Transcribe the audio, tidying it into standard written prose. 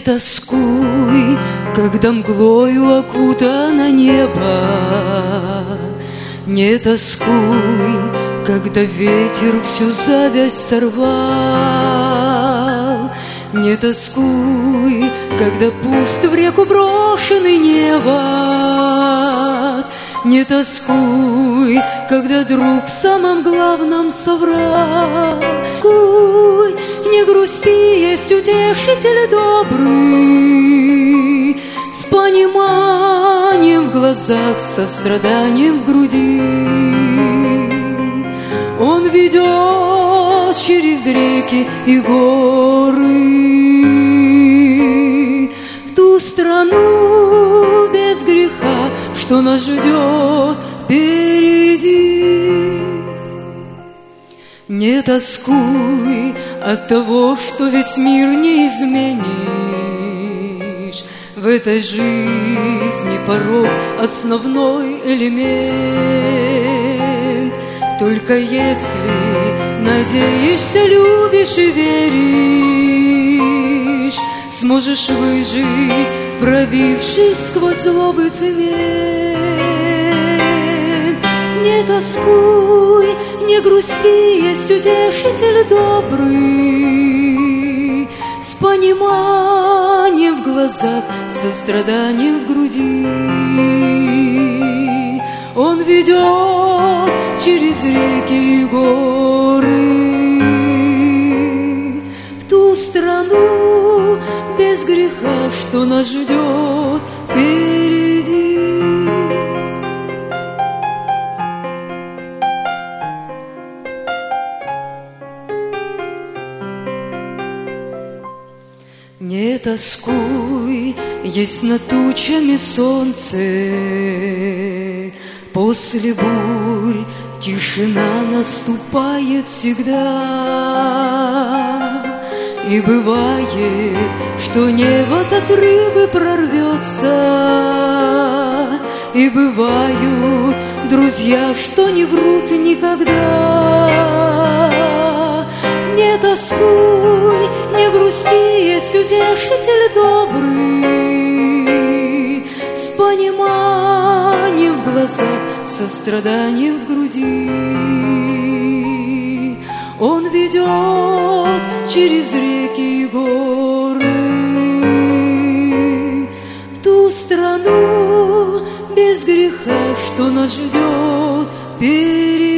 тоскуй, когда мглою окутано небо. Не тоскуй, когда ветер всю завязь сорвал. Не тоскуй, когда пуст в реку брошенный невод. Не тоскуй, когда друг в самом главном соврал. Куй, не грусти, есть утешитель добрый, с пониманием в глазах, с состраданием в груди. Он ведет через реки и горы в ту страну без греха, что нас ждет впереди. Не тоскуй от того, что весь мир не изменишь. В этой жизни порог — основной элемент. Только если надеешься, любишь и веришь, сможешь выжить, пробившись сквозь злобы цемент. Не тоскуй, не грусти, есть утешитель добрый, с пониманием в глазах, с состраданием в груди. Он ведет через реки и горы в ту страну без греха, что нас ждет впереди. Не тоскуй, есть над тучами солнце. После бурь тишина наступает всегда. И бывает, что невод от рыбы прорвется. И бывают друзья, что не врут никогда. Не тоскуй, не грусти, есть утешитель добрый, с пониманием в глазах, с состраданием в груди. Он ведет через реки и горы в ту страну без греха, что нас ждет впереди.